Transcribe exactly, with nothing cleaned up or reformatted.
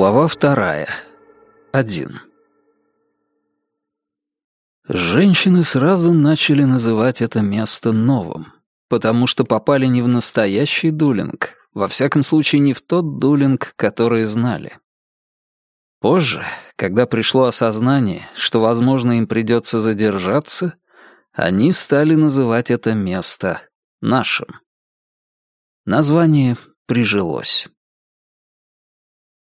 Глава вторая. Один. Женщины сразу начали называть это место новым, потому что попали не в настоящий дулинг, во всяком случае не в тот дулинг, который знали. Позже, когда пришло осознание, что, возможно, им придется задержаться, они стали называть это место нашим. Название прижилось.